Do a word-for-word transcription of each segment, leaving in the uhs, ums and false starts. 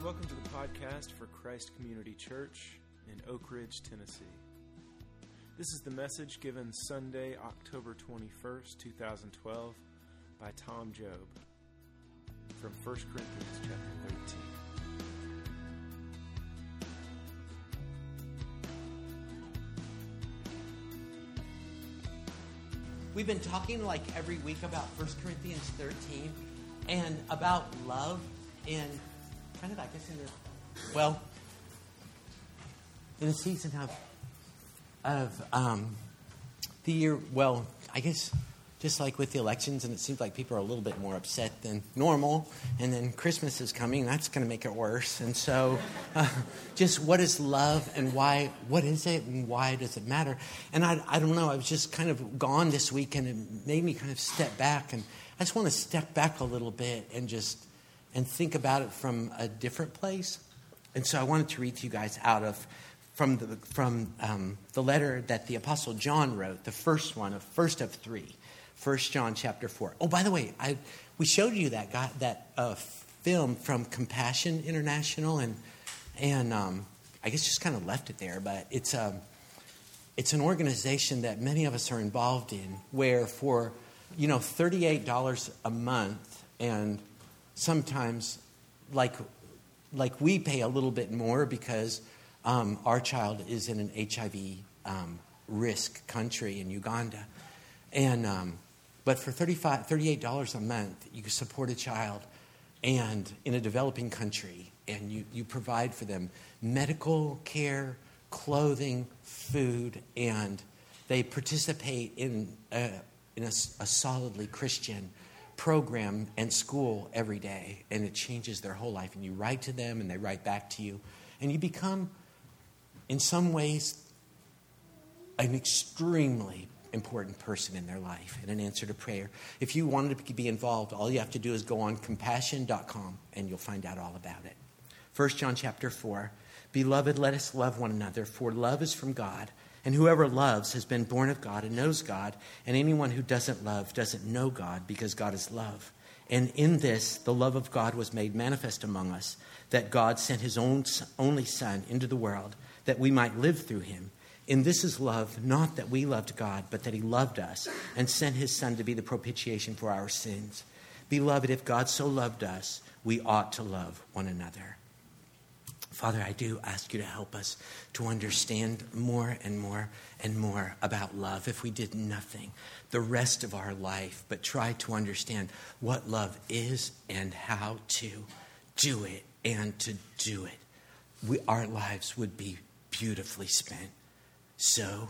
welcome to the podcast for Christ Community Church in Oak Ridge, Tennessee. This is the message given Sunday, October twenty-first, twenty twelve, by Tom Job from First Corinthians chapter thirteen. We've been talking like every week about First Corinthians thirteen and about love and kind of, I guess, in the, well, in a season of, of um, the year, well, I guess just like with the elections, and it seems like people are a little bit more upset than normal, and then Christmas is coming, that's going to make it worse. And so uh, just what is love and why, what is it and why does it matter? And I, I don't know, I was just kind of gone this week, and it made me kind of step back, and I just want to step back a little bit and just and think about it from a different place. And so I wanted to read to you guys out of from the from um, the letter that the Apostle John wrote, the first one, of first of three, First John chapter four. Oh, by the way, I we showed you that guy, that uh, film from Compassion International, and and um, I guess just kind of left it there. But it's a it's an organization that many of us are involved in, where for you know thirty-eight dollars a month, and sometimes, like, like we pay a little bit more because um, our child is in an H I V um, risk country in Uganda, and um, but for thirty-five, thirty-eight dollars a month, you can support a child, and in a developing country, and you, you provide for them medical care, clothing, food, and they participate in a, in a, a solidly Christian program and school every day, and it changes their whole life. And you write to them, and they write back to you, and you become, in some ways, an extremely important person in their life and an answer to prayer. If you wanted to be involved, all you have to do is go on compassion dot com, and you'll find out all about it. First John chapter four, Beloved, let us love one another, for love is from God. And whoever loves has been born of God and knows God. And anyone who doesn't love doesn't know God, because God is love. And in this, the love of God was made manifest among us, that God sent his own only Son into the world, that we might live through him. And this is love, not that we loved God, but that he loved us and sent his Son to be the propitiation for our sins. Beloved, if God so loved us, we ought to love one another. Father, I do ask you to help us to understand more and more and more about love. If we did nothing the rest of our life but try to understand what love is and how to do it and to do it, we, our lives would be beautifully spent. So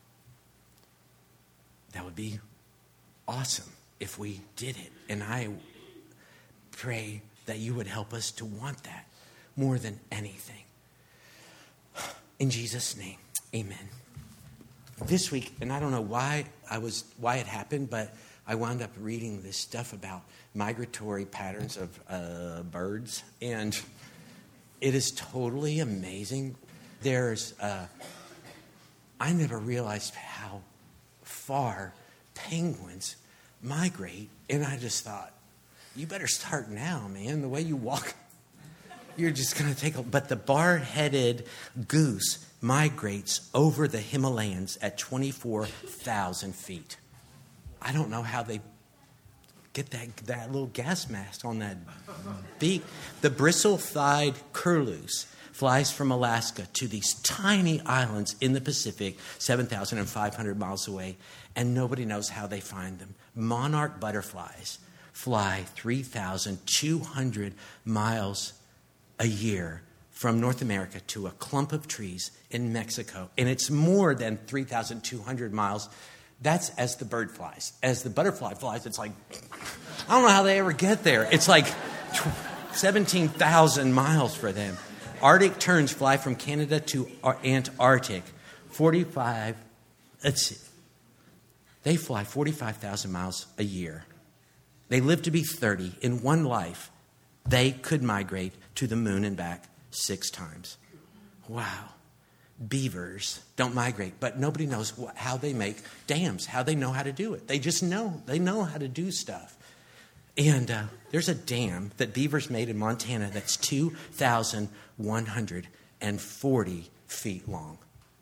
that would be awesome if we did it. And I pray that you would help us to want that more than anything. In Jesus' name, amen. This week, and I don't know why I was why it happened, but I wound up reading this stuff about migratory patterns of uh, birds, and it is totally amazing. There's, uh, I never realized how far penguins migrate, and I just thought, you better start now, man. The way you walk, you're just going to take a... But the bar-headed goose migrates over the Himalayas at twenty-four thousand feet. I don't know how they get that, that little gas mask on that beak. The bristle-thighed curlews flies from Alaska to these tiny islands in the Pacific, seven thousand five hundred miles away, and nobody knows how they find them. Monarch butterflies fly three thousand two hundred miles a year from North America to a clump of trees in Mexico. And it's more than three thousand two hundred miles. That's as the bird flies. As the butterfly flies, it's like, I don't know how they ever get there. It's like seventeen thousand miles for them. Arctic terns fly from Canada to Antarctic. forty-five, let's see. They fly forty-five thousand miles a year. They live to be thirty. In one life, they could migrate to the moon and back six times. Wow. Beavers don't migrate, but nobody knows how they make dams, how they know how to do it. They just know. They know how to do stuff. And uh, there's a dam that beavers made in Montana that's two thousand one hundred forty feet long.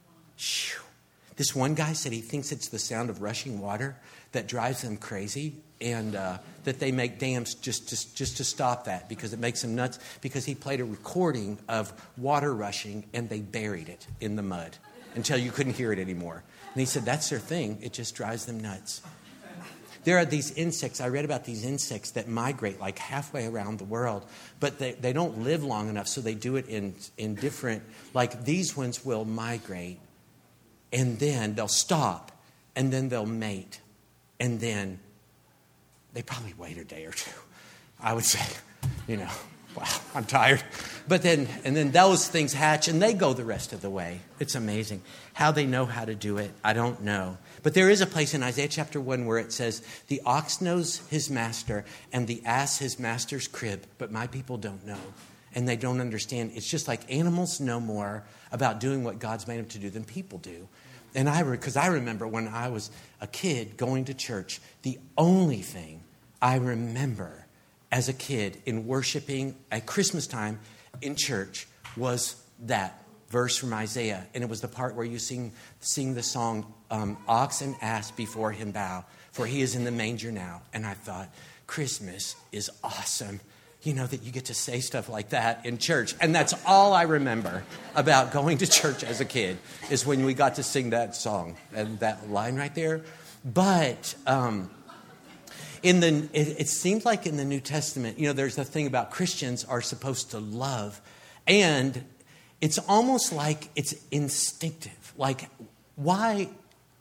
Whew. This one guy said he thinks it's the sound of rushing water that drives them crazy, and uh, that they make dams just, just, just to stop that because it makes them nuts, because he played a recording of water rushing and they buried it in the mud until you couldn't hear it anymore. And he said that's their thing. It just drives them nuts. There are these insects. I read about these insects that migrate like halfway around the world, but they, they don't live long enough, so they do it in, in different, like these ones will migrate, and then they'll stop, and then they'll mate, and then they probably wait a day or two. I would say, you know, wow, I'm tired. But then, and then those things hatch, and they go the rest of the way. It's amazing. How they know how to do it, I don't know. But there is a place in Isaiah chapter one where it says, the ox knows his master and the ass his master's crib, but my people don't know. And they don't understand. It's just like animals know more about doing what God's made them to do than people do. And I, because I remember when I was a kid going to church, the only thing I remember as a kid in worshiping at Christmas time in church was that verse from Isaiah. And it was the part where you sing, sing the song, um, ox and ass before him bow, for he is in the manger now. And I thought, Christmas is awesome. You know, that you get to say stuff like that in church. And that's all I remember about going to church as a kid, is when we got to sing that song and that line right there. But um, in the it, it seems like in the New Testament, you know, there's a thing about Christians are supposed to love. And it's almost like it's instinctive. Like, why,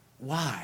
why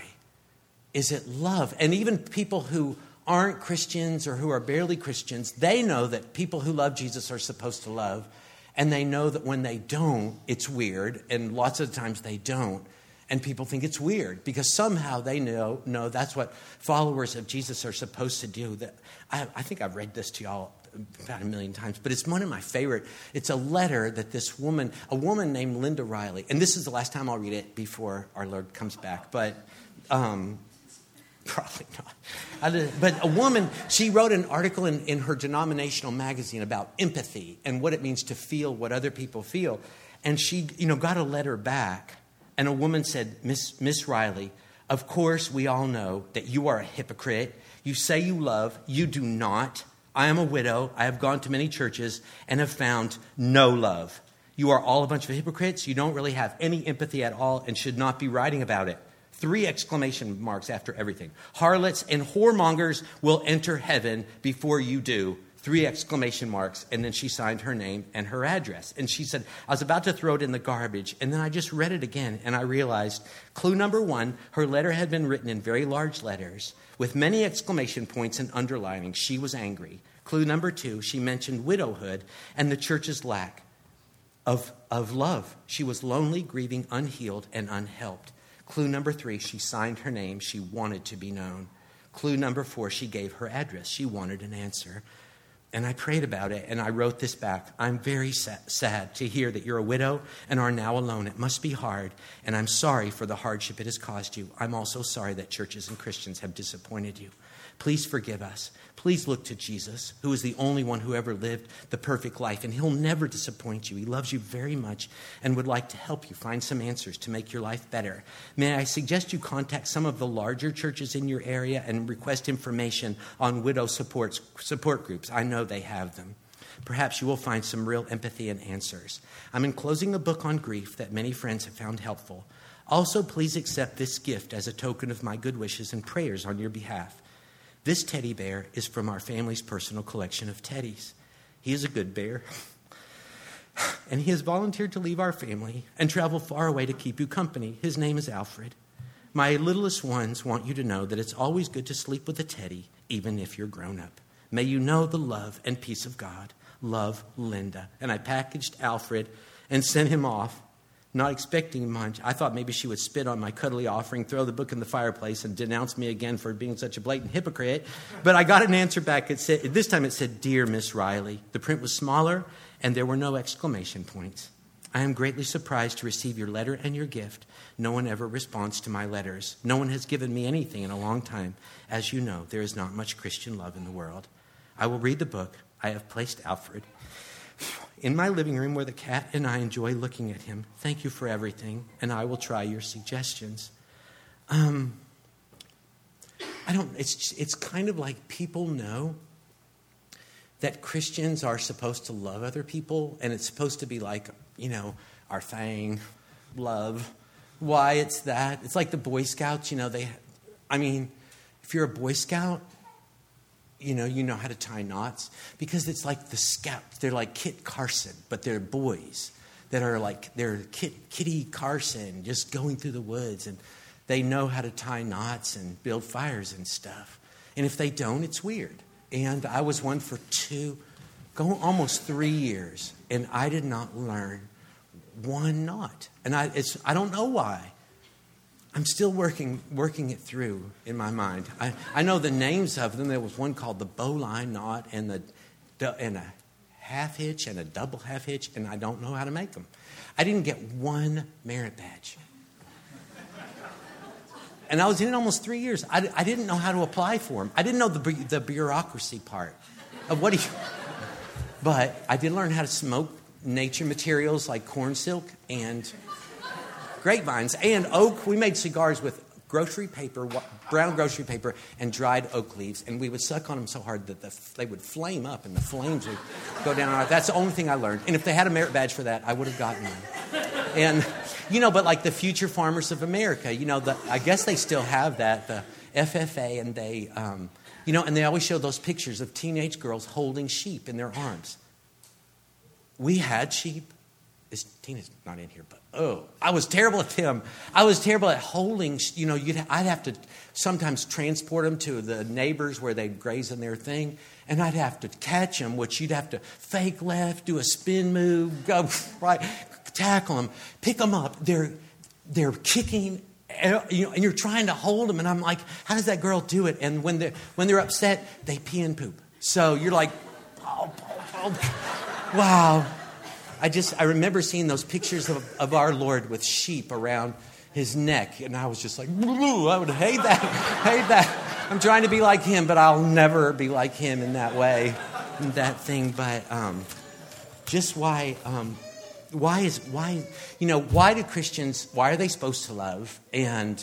is it love? And even people who aren't Christians or who are barely Christians, they know that people who love Jesus are supposed to love. And they know that when they don't, it's weird. And lots of times they don't. And people think it's weird because somehow they know, no, that's what followers of Jesus are supposed to do. That I, I think I've read this to y'all about a million times, but it's one of my favorite. It's a letter that this woman, a woman named Linda Riley, and this is the last time I'll read it before our Lord comes back, but um, probably not. But a woman, she wrote an article in, in her denominational magazine about empathy and what it means to feel what other people feel. And she, you know, got a letter back. And a woman said, Miss Miss Riley, of course we all know that you are a hypocrite. You say you love, you do not. I am a widow. I have gone to many churches and have found no love. You are all a bunch of hypocrites. You don't really have any empathy at all and should not be writing about it. Three exclamation marks after everything. Harlots and whoremongers will enter heaven before you do. Three exclamation marks. And then she signed her name and her address. And she said, I was about to throw it in the garbage. And then I just read it again. And I realized clue number one, her letter had been written in very large letters with many exclamation points and underlining. She was angry. Clue number two, she mentioned widowhood and the church's lack of, of love. She was lonely, grieving, unhealed, and unhelped. Clue number three, she signed her name. She wanted to be known. Clue number four, she gave her address. She wanted an answer. And I prayed about it, and I wrote this back. I'm very sad to hear that you're a widow and are now alone. It must be hard, and I'm sorry for the hardship it has caused you. I'm also sorry that churches and Christians have disappointed you. Please forgive us. Please look to Jesus, who is the only one who ever lived the perfect life, and he'll never disappoint you. He loves you very much and would like to help you find some answers to make your life better. May I suggest you contact some of the larger churches in your area and request information on widow support, support groups. I know they have them. Perhaps you will find some real empathy and answers. I'm enclosing a book on grief that many friends have found helpful. Also, please accept this gift as a token of my good wishes and prayers on your behalf. This teddy bear is from our family's personal collection of teddies. He is a good bear. And he has volunteered to leave our family and travel far away to keep you company. His name is Alfred. My littlest ones want you to know that it's always good to sleep with a teddy, even if you're grown up. May you know the love and peace of God. Love, Linda. And I packaged Alfred and sent him off, not expecting much. I thought maybe she would spit on my cuddly offering, throw the book in the fireplace, and denounce me again for being such a blatant hypocrite. But I got an answer back. It said, this time it said, Dear Miss Riley. The print was smaller, and there were no exclamation points. I am greatly surprised to receive your letter and your gift. No one ever responds to my letters. No one has given me anything in a long time. As you know, there is not much Christian love in the world. I will read the book. I have placed Alfred in my living room where the cat and I enjoy looking at him. Thank you for everything, and I will try your suggestions. Um, I don't, it's, it's kind of like people know that Christians are supposed to love other people, and it's supposed to be like, you know, our thing, love. Why it's that? It's like the Boy Scouts, you know, they, I mean, if you're a Boy Scout, you know, you know how to tie knots, because it's like the Scouts. They're like Kit Carson, but they're boys that are like, they're Kit, Kitty Carson, just going through the woods, and they know how to tie knots and build fires and stuff. And if they don't, it's weird. And I was one for two, go almost three years, and I did not learn one knot. And I, it's, I don't know why. I'm still working working it through in my mind. I, I know the names of them. There was one called the bowline knot and the and a half hitch and a double half hitch, and I don't know how to make them. I didn't get one merit badge. And I was in it almost three years. I, I didn't know how to apply for them. I didn't know the the bureaucracy part of what do you... But I did learn how to smoke nature materials like corn silk and grapevines and oak. We made cigars with grocery paper, brown grocery paper, and dried oak leaves. And we would suck on them so hard that the, they would flame up and the flames would go down on it. That's the only thing I learned. And if they had a merit badge for that, I would have gotten one. And... You know, but like the Future Farmers of America, you know, the, I guess they still have that, the F F A, and they, um, you know, and they always show those pictures of teenage girls holding sheep in their arms. We had sheep. This Tina's not in here, but oh, I was terrible at them. I was terrible at holding, you know, you'd, I'd have to sometimes transport them to the neighbors where they'd graze in their thing, and I'd have to catch them, which you'd have to fake left, do a spin move, go right, tackle them, pick them up. They're they're kicking, you know, and you're trying to hold them. And I'm like, how does that girl do it? And when they're when they're upset, they pee and poop. So you're like, oh, oh, oh. Wow. I just I remember seeing those pictures of, of our Lord with sheep around his neck, and I was just like, I would hate that, hate that. I'm trying to be like him, but I'll never be like him in that way, in that thing. But um, just why. Um, Why is, why, you know, why do Christians, why are they supposed to love? And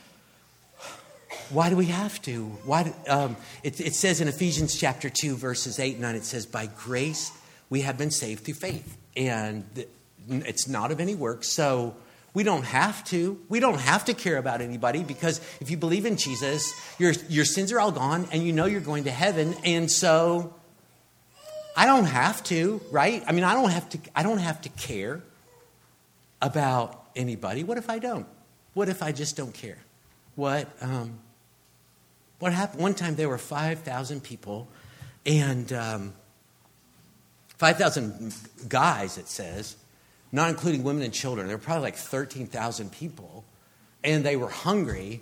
why do we have to? Why? Do, um, it, it says in Ephesians chapter two, verses eight and nine, it says, by grace we have been saved through faith. And it's not of any work, so we don't have to. We don't have to care about anybody, because if you believe in Jesus, your your sins are all gone, and you know you're going to heaven. And so I don't have to, right? I mean, I don't have to. I don't have to care about anybody. What if I don't? What if I just don't care? What? Um, what happened? One time there were five thousand people, and um, five thousand guys. It says, not including women and children. There were probably like thirteen thousand people, and they were hungry.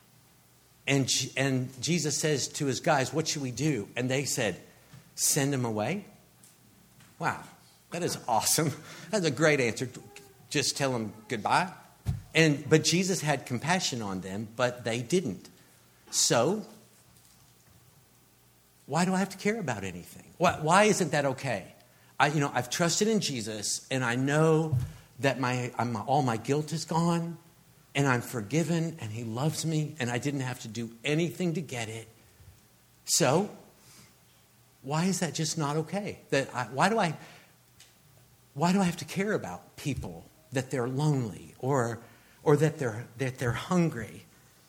And and Jesus says to his guys, "What should we do?" And they said, send them away? Wow, that is awesome. That's a great answer. Just tell them goodbye. And but Jesus had compassion on them, but they didn't. So, why do I have to care about anything? Why, why isn't that okay? I, you know, I've trusted in Jesus, and I know that my I'm, all my guilt is gone, and I'm forgiven, and He loves me, and I didn't have to do anything to get it. So, why is that just not okay? That I, why do I why do I have to care about people that they're lonely or or that they're that they're hungry?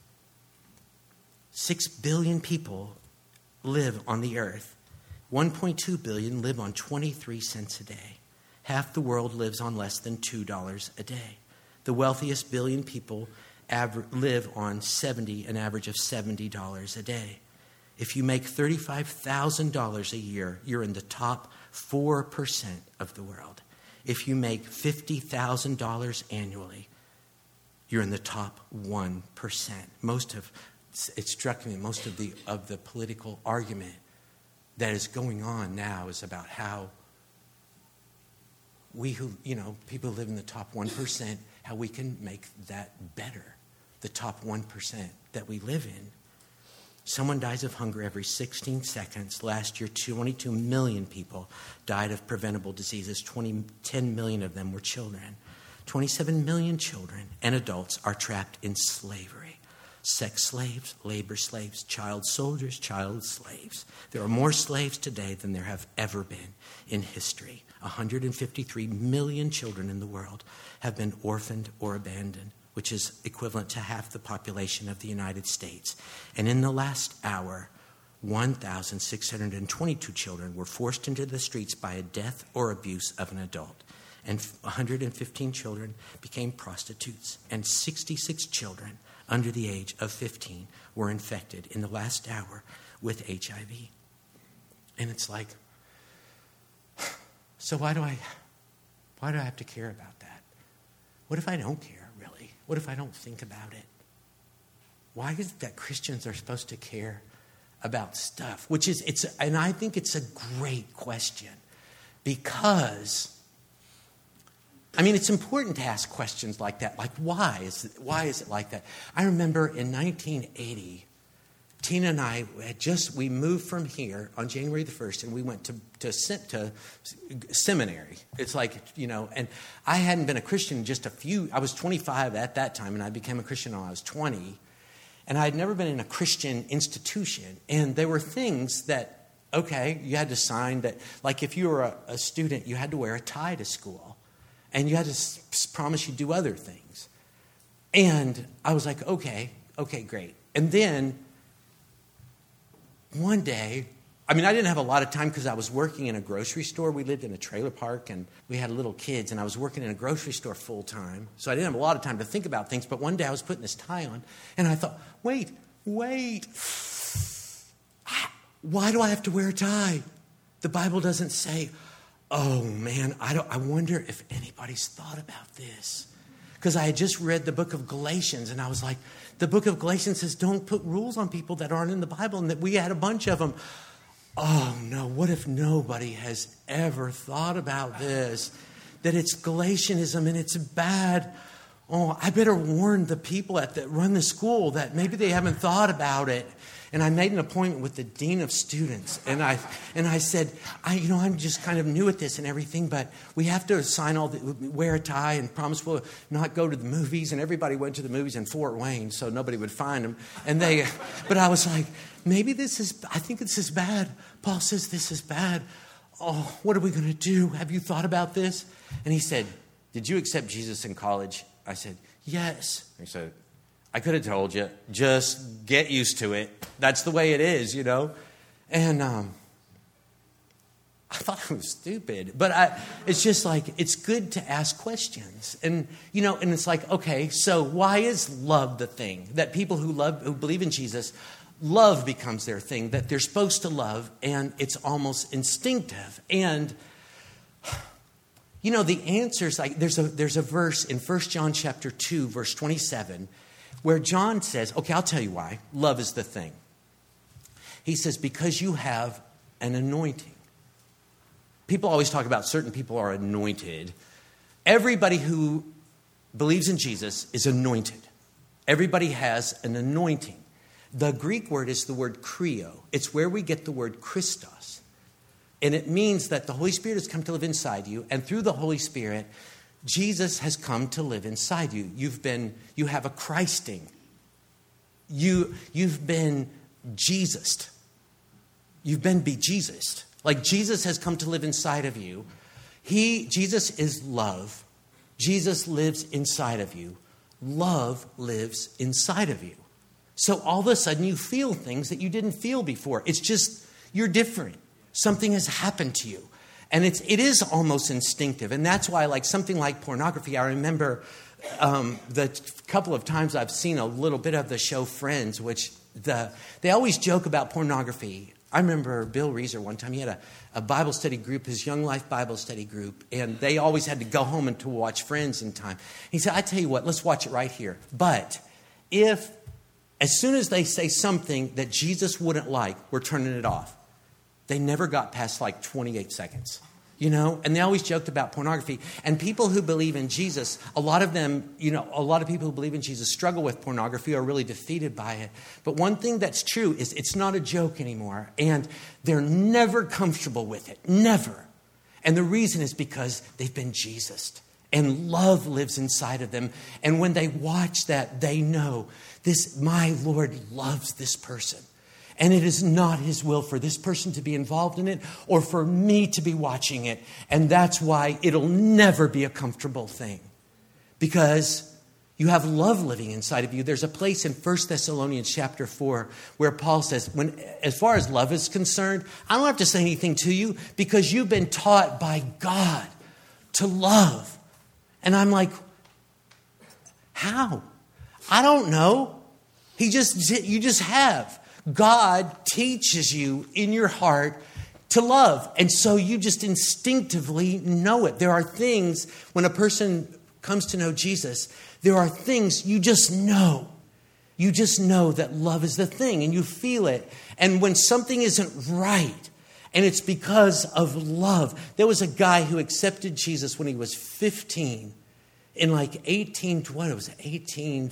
Six billion people live on the earth. one point two billion live on twenty-three cents a day. Half the world lives on less than two dollars a day. The wealthiest billion people aver- live on seventy, an average of seventy dollars a day. If you make thirty-five thousand dollars a year, you're in the top four percent of the world. If you make fifty thousand dollars annually, you're in the top one percent. Most of, it struck me, most of the of the political argument that is going on now is about how we who, you know, people who live in the top one percent, how we can make that better. The top one percent that we live in. Someone dies of hunger every sixteen seconds. Last year, twenty-two million people died of preventable diseases. twenty, ten million of them were children. twenty-seven million children and adults are trapped in slavery. Sex slaves, labor slaves, child soldiers, child slaves. There are more slaves today than there have ever been in history. one hundred fifty-three million children in the world have been orphaned or abandoned, which is equivalent to half the population of the United States. And in the last hour, one thousand six hundred twenty-two children were forced into the streets by a death or abuse of an adult. And one hundred fifteen children became prostitutes. And sixty-six children under the age of fifteen were infected in the last hour with H I V. And it's like, so why do I, why do I have to care about that? What if I don't care? What if I don't think about it? Why is it that Christians are supposed to care about stuff? Which is, it's, and I think it's a great question because, I mean, it's important to ask questions like that. Like, why is it, why is it like that? I remember in nineteen eighty, Tina and I had just, we moved from here on January the first, and we went to, to, to seminary. It's like, you know, and I hadn't been a Christian just a few, I was twenty-five at that time, and I became a Christian when I was twenty. And I had never been in a Christian institution. And there were things that, okay, you had to sign that, like if you were a, a student, you had to wear a tie to school. And you had to s- promise you'd do other things. And I was like, okay, okay, great. And then one day, I mean, I didn't have a lot of time because I was working in a grocery store. We lived in a trailer park, and we had little kids, and I was working in a grocery store full time. So I didn't have a lot of time to think about things. But one day I was putting this tie on, and I thought, wait, wait. Why do I have to wear a tie? The Bible doesn't say, oh, man, I don't. I wonder if anybody's thought about this. Because I had just read the book of Galatians, and I was like, the book of Galatians says don't put rules on people that aren't in the Bible, and that we had a bunch of them. Oh, no, what if nobody has ever thought about this? That it's Galatianism and it's bad. Oh, I better warn the people at that run the school that maybe they haven't thought about it. And I made an appointment with the dean of students. And I and I said, I, you know, I'm just kind of new at this and everything, but we have to sign all the, wear a tie and promise we'll not go to the movies. And everybody went to the movies in Fort Wayne, so nobody would find them. And they, but I was like, maybe this is, I think this is bad. Paul says this is bad. Oh, what are we going to do? Have you thought about this? And he said, did you accept Jesus in college? I said, yes. He said, I could have told you, just get used to it. That's the way it is, you know. And um, I thought it was stupid. But I, it's just like, it's good to ask questions. And, you know, and it's like, okay, so why is love the thing? That people who love, who believe in Jesus, love becomes their thing, that they're supposed to love, and it's almost instinctive. And, you know, the answer's like, there's a, there's a verse in First John chapter two, verse twenty-seven, where John says, okay, I'll tell you why. Love is the thing. He says, because you have an anointing. People always talk about certain people are anointed. Everybody who believes in Jesus is anointed. Everybody has an anointing. The Greek word is the word kreo. It's where we get the word Christos. And it means that the Holy Spirit has come to live inside you, and through the Holy Spirit, Jesus has come to live inside you. You've been, you have a Christing. You, you've been Jesused. You've been be-Jesused. Like Jesus has come to live inside of you. He, Jesus is love. Jesus lives inside of you. Love lives inside of you. So all of a sudden you feel things that you didn't feel before. It's just, you're different. Something has happened to you. And it's, it is almost instinctive. And that's why, like something like pornography, I remember um, the couple of times I've seen a little bit of the show Friends, which the they always joke about pornography. I remember Bill Reeser one time, he had a, a Bible study group, his Young Life Bible study group, and they always had to go home and to watch Friends in time. He said, I tell you what, let's watch it right here. But if, as soon as they say something that Jesus wouldn't like, we're turning it off. They never got past like twenty-eight seconds. You know, and they always joked about pornography. And people who believe in Jesus, a lot of them, you know, a lot of people who believe in Jesus struggle with pornography, are really defeated by it. But one thing that's true is it's not a joke anymore. And they're never comfortable with it. Never. And the reason is because they've been Jesused. And love lives inside of them. And when they watch that, they know this, my Lord loves this person. And it is not his will for this person to be involved in it or for me to be watching it. And that's why it'll never be a comfortable thing. Because you have love living inside of you. There's a place in First Thessalonians chapter four where Paul says, when, as far as love is concerned, I don't have to say anything to you because you've been taught by God to love. And I'm like, how? I don't know. He just, you just have. God teaches you in your heart to love. And so you just instinctively know it. There are things, when a person comes to know Jesus, there are things you just know. You just know that love is the thing and you feel it. And when something isn't right, and it's because of love. There was a guy who accepted Jesus when he was fifteen in like eighteen, what it was, eighteen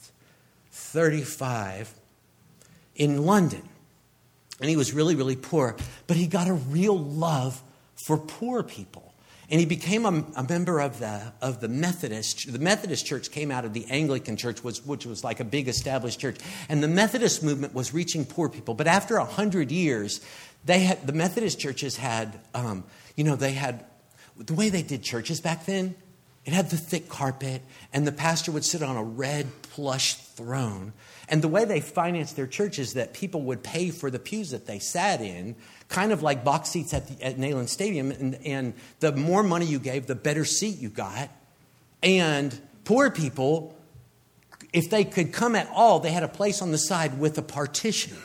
thirty-five. In London. And he was really, really poor. But he got a real love for poor people. And he became a, a member of the of the Methodist. The Methodist church came out of the Anglican church, was, which was like a big established church. And the Methodist movement was reaching poor people. But after a hundred years, they had the Methodist churches had, um, you know, they had, the way they did churches back then, it had the thick carpet, and the pastor would sit on a red plush throne. And the way they financed their church is that people would pay for the pews that they sat in, kind of like box seats at, the, at Neyland Stadium. And, and the more money you gave, the better seat you got. And poor people, if they could come at all, they had a place on the side with a partition.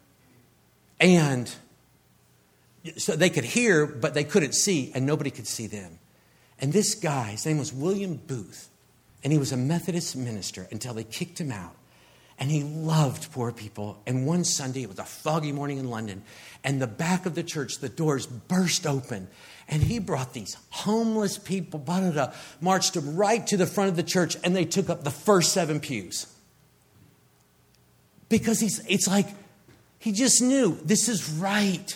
And so they could hear, but they couldn't see, and nobody could see them. And this guy, his name was William Booth, and he was a Methodist minister until they kicked him out. And he loved poor people. And one Sunday, it was a foggy morning in London, and the back of the church, the doors burst open. And he brought these homeless people, blah, blah, blah, marched them right to the front of the church, and they took up the first seven pews. Because he's, it's like, he just knew, this is right.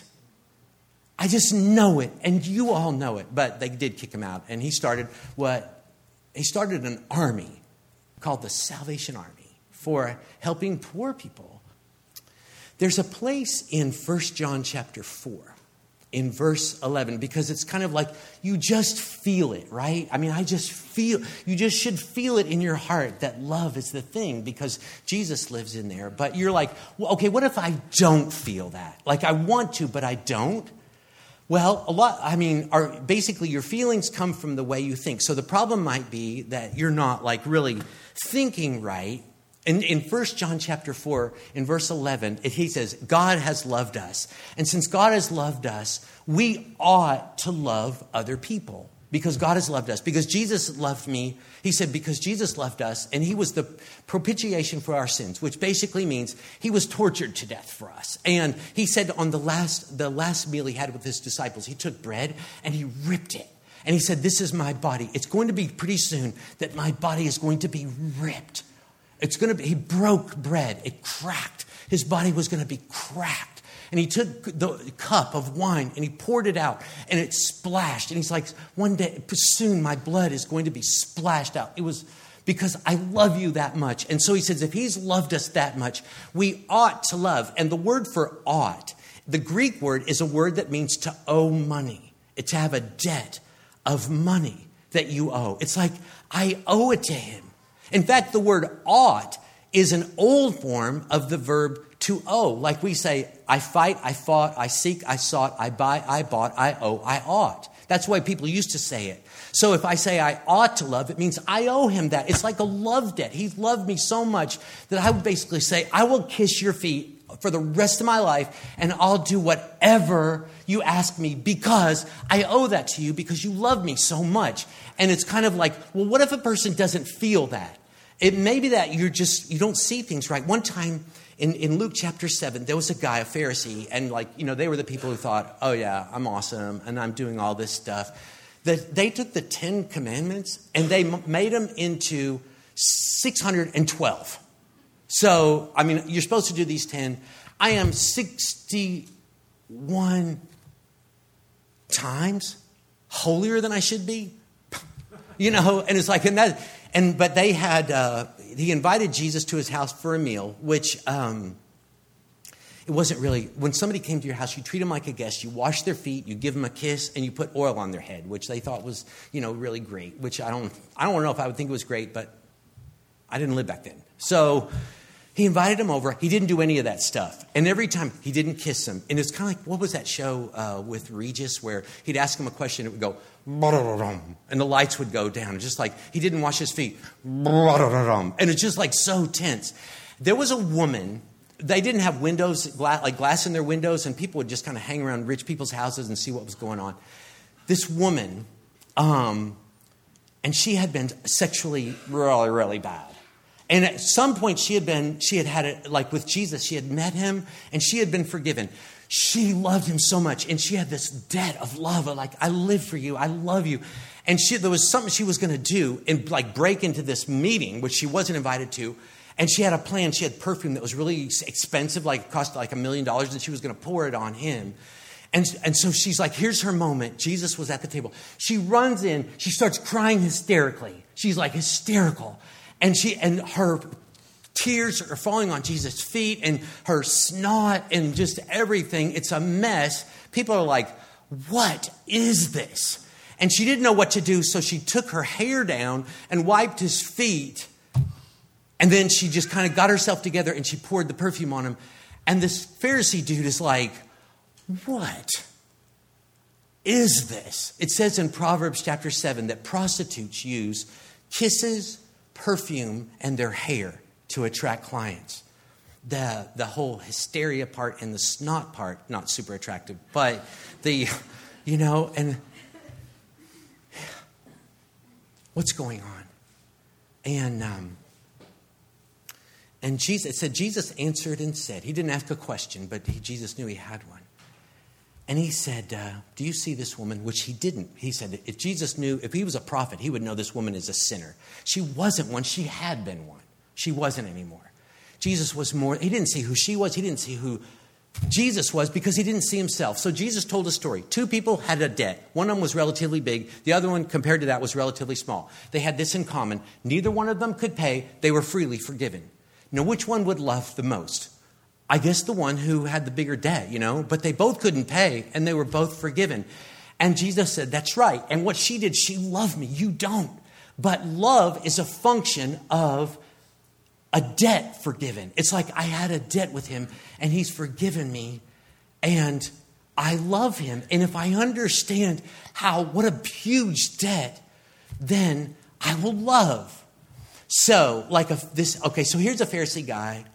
I just know it, and you all know it. But they did kick him out, and he started what? He started an army called the Salvation Army for helping poor people. There's a place in First John chapter four, in verse eleven, because it's kind of like you just feel it, right? I mean, I just feel, you just should feel it in your heart that love is the thing because Jesus lives in there. But you're like, well, okay, what if I don't feel that? Like I want to, but I don't. Well, a lot, I mean, are basically your feelings come from the way you think. So the problem might be that you're not like really thinking right. In, in First John chapter four, in verse eleven, it, he says, God has loved us. And since God has loved us, we ought to love other people. Because God has loved us. Because Jesus loved me. He said, because Jesus loved us, and he was the propitiation for our sins, which basically means he was tortured to death for us. And he said on the last, the last meal he had with his disciples, he took bread and he ripped it. And he said, this is my body. It's going to be pretty soon that my body is going to be ripped. It's going to be, he broke bread. It cracked. His body was going to be cracked. And he took the cup of wine and he poured it out and it splashed. And he's like, one day, soon my blood is going to be splashed out. It was because I love you that much. And so he says, if he's loved us that much, we ought to love. And the word for ought, the Greek word is a word that means to owe money. It's to have a debt of money that you owe. It's like, I owe it to him. In fact, the word ought is an old form of the verb to owe. Like we say, I fight, I fought, I seek, I sought, I buy, I bought, I owe, I ought. That's why people used to say it. So if I say I ought to love, it means I owe him that. It's like a love debt. He loved me so much that I would basically say, I will kiss your feet for the rest of my life and I'll do whatever you ask me because I owe that to you because you love me so much. And it's kind of like, well, what if a person doesn't feel that? It may be that you're just, you don't see things right. One time in, in Luke chapter seven, there was a guy, a Pharisee, and like, you know, they were the people who thought, oh yeah, I'm awesome, and I'm doing all this stuff. The, they took the Ten Commandments and they m- made them into six hundred twelve. So, I mean, you're supposed to do these ten. I am sixty-one times holier than I should be. You know, and it's like, and that, and, but they had, uh, he invited Jesus to his house for a meal, which, um, it wasn't really, when somebody came to your house, you treat them like a guest, you wash their feet, you give them a kiss, and you put oil on their head, which they thought was, you know, really great, which I don't, I don't know if I would think it was great, but I didn't live back then. So he invited him over. He didn't do any of that stuff. And every time he didn't kiss him. And it's kind of like, what was that show uh, with Regis where he'd ask him a question, it would go, and the lights would go down. Just like he didn't wash his feet. And it's just like so tense. There was a woman, they didn't have windows, glass, like glass in their windows, and people would just kind of hang around rich people's houses and see what was going on. This woman, um, and she had been sexually really, really bad. And at some point she had been, she had had it, like with Jesus, she had met him and she had been forgiven. She loved him so much. And she had this debt of love, of like, I live for you. I love you. And she, there was something she was going to do and like break into this meeting, which she wasn't invited to. And she had a plan. She had perfume that was really expensive, like it cost like a million dollars, and she was going to pour it on him. And, and so she's like, here's her moment. Jesus was at the table. She runs in. She starts crying hysterically. She's like hysterical. And she and her tears are falling on Jesus' feet and her snot and just everything. It's a mess. People are like, what is this? And she didn't know what to do, so she took her hair down and wiped his feet. And then she just kind of got herself together and she poured the perfume on him. And this Pharisee dude is like, what is this? It says in Proverbs chapter seven that prostitutes use kisses, perfume, and their hair to attract clients. The, the whole hysteria part and the snot part, not super attractive, but the, you know, and what's going on? And, um, and Jesus, it said, Jesus answered and said, he didn't ask a question, but he, Jesus knew he had one. And he said, uh, do you see this woman? Which he didn't. He said, if Jesus knew, if he was a prophet, he would know this woman is a sinner. She wasn't one. She had been one. She wasn't anymore. Jesus was more, he didn't see who she was. He didn't see who Jesus was because he didn't see himself. So Jesus told a story. Two people had a debt. One of them was relatively big. The other one, compared to that, was relatively small. They had this in common. Neither one of them could pay. They were freely forgiven. Now, which one would love the most? I guess the one who had the bigger debt, you know, but they both couldn't pay and they were both forgiven. And Jesus said, that's right. And what she did, she loved me. You don't. But love is a function of a debt forgiven. It's like I had a debt with him and he's forgiven me and I love him. And if I understand how, what a huge debt, then I will love. So like a, this, okay, so here's a Pharisee guy.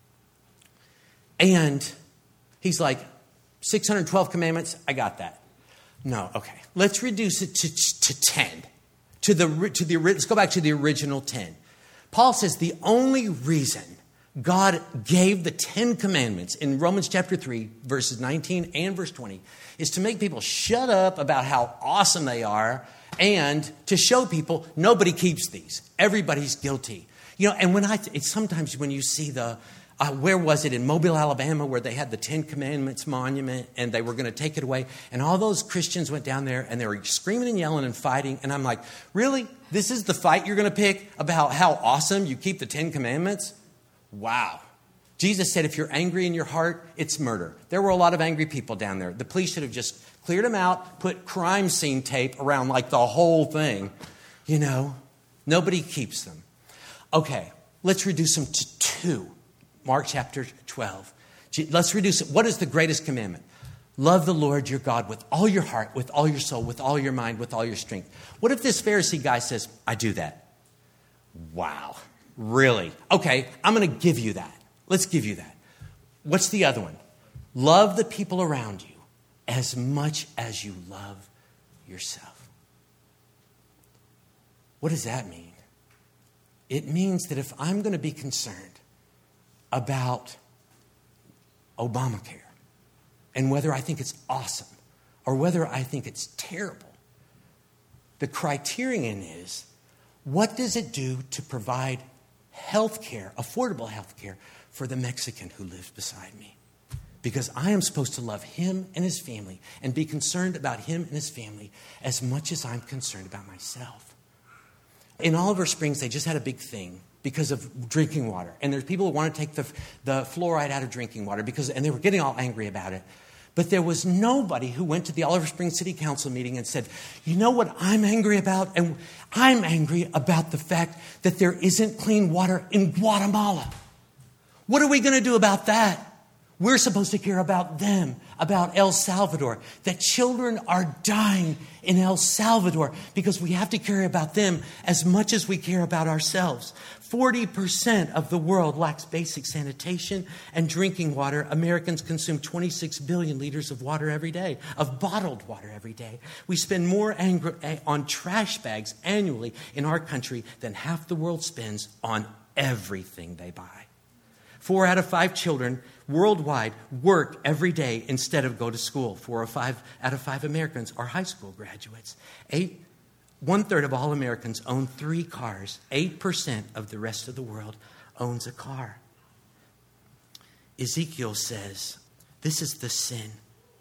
And he's like, six hundred twelve commandments, I got that. No, okay. Let's reduce it to, to ten. To the, to the, let's go back to the original ten. Paul says the only reason God gave the Ten Commandments in Romans chapter three, verses nineteen and verse twenty, is to make people shut up about how awesome they are and to show people nobody keeps these. Everybody's guilty. You know, and when I, it's sometimes when you see the, Uh, where was it? In Mobile, Alabama, where they had the Ten Commandments monument and they were going to take it away. And all those Christians went down there and they were screaming and yelling and fighting. And I'm like, really? This is the fight you're going to pick about how awesome you keep the Ten Commandments? Wow. Jesus said if you're angry in your heart, it's murder. There were a lot of angry people down there. The police should have just cleared them out, put crime scene tape around like the whole thing. You know, nobody keeps them. Okay, let's reduce them to two. Mark chapter twelve. Let's reduce it. What is the greatest commandment? Love the Lord your God with all your heart, with all your soul, with all your mind, with all your strength. What if this Pharisee guy says, I do that? Wow. Really? Okay, I'm going to give you that. Let's give you that. What's the other one? Love the people around you as much as you love yourself. What does that mean? It means that if I'm going to be concerned about Obamacare and whether I think it's awesome or whether I think it's terrible, the criterion is, what does it do to provide health care, affordable health care, for the Mexican who lives beside me? Because I am supposed to love him and his family and be concerned about him and his family as much as I'm concerned about myself. In Oliver Springs, they just had a big thing because of drinking water. And there's people who want to take the, the fluoride out of drinking water, because, and they were getting all angry about it. But there was nobody who went to the Oliver Springs City Council meeting and said, you know what I'm angry about? And I'm angry about the fact that there isn't clean water in Guatemala. What are we going to do about that? We're supposed to care about them, about El Salvador. That children are dying in El Salvador because we have to care about them as much as we care about ourselves. forty percent of the world lacks basic sanitation and drinking water. Americans consume twenty-six billion liters of water every day, of bottled water every day. We spend more ang- on trash bags annually in our country than half the world spends on everything they buy. Four out of five children worldwide work every day instead of go to school. Four or five out of five Americans are high school graduates. Eight, one third of all Americans own three cars. Eight percent of the rest of the world owns a car. Ezekiel says, this is the sin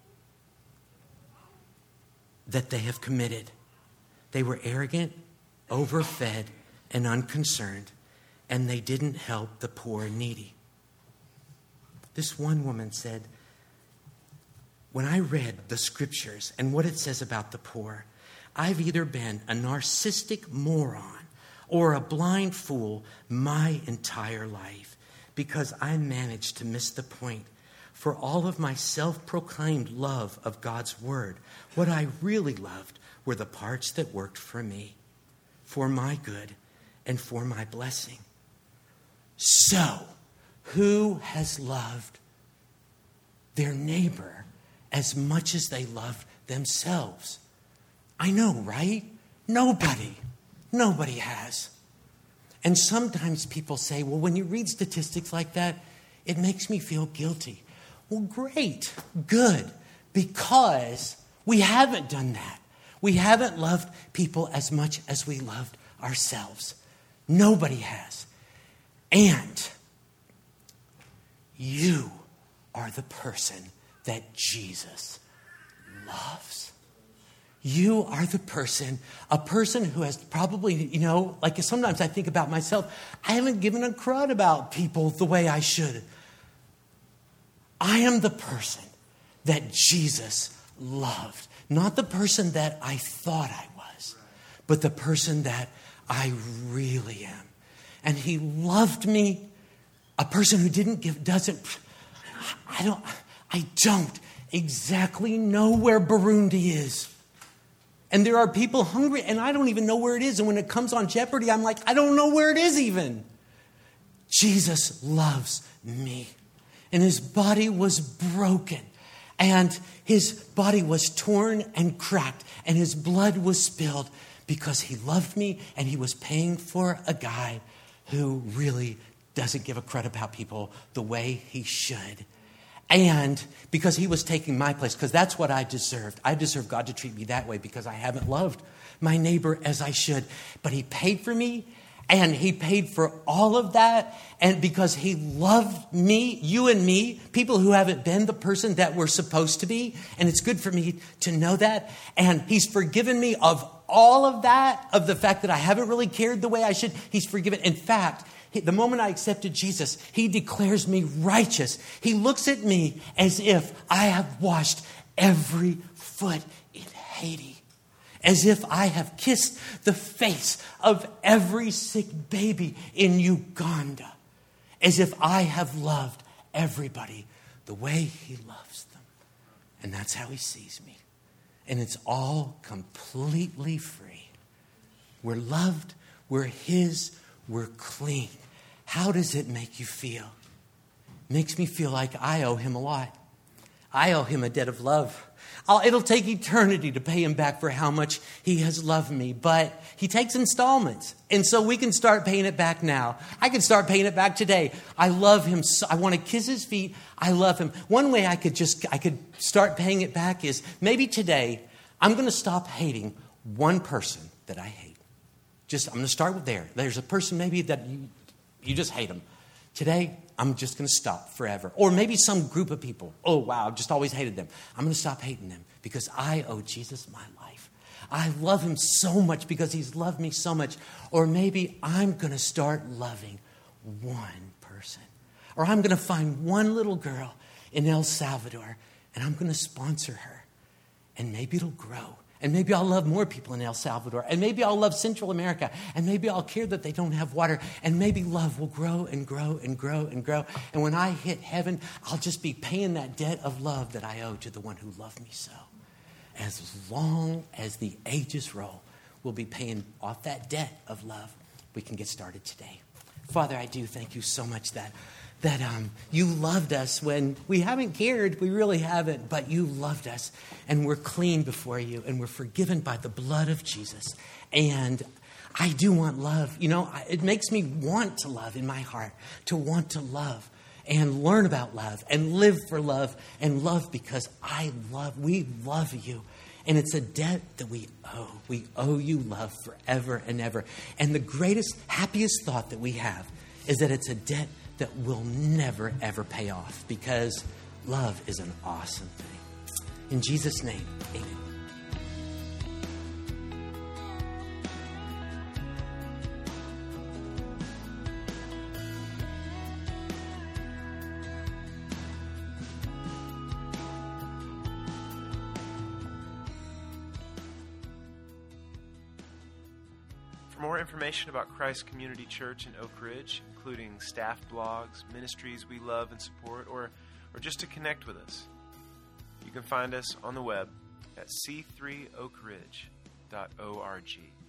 that they have committed. They were arrogant, overfed, and unconcerned, and they didn't help the poor and needy. This one woman said, when I read the scriptures and what it says about the poor, I've either been a narcissistic moron or a blind fool my entire life, because I managed to miss the point. For all of my self-proclaimed love of God's word, what I really loved were the parts that worked for me, for my good and for my blessing. So, who has loved their neighbor as much as they love themselves? I know, right? Nobody. Nobody has. And sometimes people say, well, when you read statistics like that, it makes me feel guilty. Well, great, good, because we haven't done that. We haven't loved people as much as we loved ourselves. Nobody has. And you are the person that Jesus loves. You are the person, a person who has probably, you know, like sometimes I think about myself, I haven't given a crud about people the way I should. I am the person that Jesus loved. Not the person that I thought I was, but the person that I really am. And he loved me. A person who didn't give, doesn't, I don't, I don't exactly know where Burundi is. And there are people hungry, and I don't even know where it is. And when it comes on Jeopardy, I'm like, I don't know where it is even. Jesus loves me. And his body was broken. And his body was torn and cracked. And his blood was spilled because he loved me, and he was paying for a guy who really doesn't give a crud about people the way he should. And because he was taking my place, because that's what I deserved. I deserve God to treat me that way because I haven't loved my neighbor as I should. But he paid for me, and he paid for all of that. And because he loved me, you and me, people who haven't been the person that we're supposed to be. And it's good for me to know that. And he's forgiven me of all of that, of the fact that I haven't really cared the way I should. He's forgiven. In fact, the moment I accepted Jesus, he declares me righteous. He looks at me as if I have washed every foot in Haiti. As if I have kissed the face of every sick baby in Uganda. As if I have loved everybody the way he loves them. And that's how he sees me. And it's all completely free. We're loved, we're his, we're clean. How does it make you feel? It makes me feel like I owe him a lot. I owe him a debt of love I'll, it'll take eternity to pay him back for how much he has loved me. But he takes installments. And so we can start paying it back now. I can start paying it back today. I love him. So, I want to kiss his feet. I love him. One way I could just, I could start paying it back is maybe today I'm going to stop hating one person that I hate. Just, I'm going to start with there. There's a person maybe that you, you just hate them. Today, I'm just going to stop forever. Or maybe some group of people. Oh, wow, I've just always hated them. I'm going to stop hating them because I owe Jesus my life. I love him so much because he's loved me so much. Or maybe I'm going to start loving one person. Or I'm going to find one little girl in El Salvador and I'm going to sponsor her. And maybe it'll grow. And maybe I'll love more people in El Salvador. And maybe I'll love Central America. And maybe I'll care that they don't have water. And maybe love will grow and grow and grow and grow. And when I hit heaven, I'll just be paying that debt of love that I owe to the one who loved me so. As long as the ages roll, we'll be paying off that debt of love. We can get started today. Father, I do thank you so much that That um, you loved us when we haven't cared. We really haven't. But you loved us. And we're clean before you. And we're forgiven by the blood of Jesus. And I do want love. You know, it makes me want to love in my heart. To want to love. And learn about love. And live for love. And love because I love. We love you. And it's a debt that we owe. We owe you love forever and ever. And the greatest, happiest thought that we have is that it's a debt that will never, ever pay off because love is an awesome thing. In Jesus' name, amen. For more information about Christ Community Church in Oak Ridge, including staff blogs, ministries we love and support, or, or just to connect with us, you can find us on the web at c three oak ridge dot org.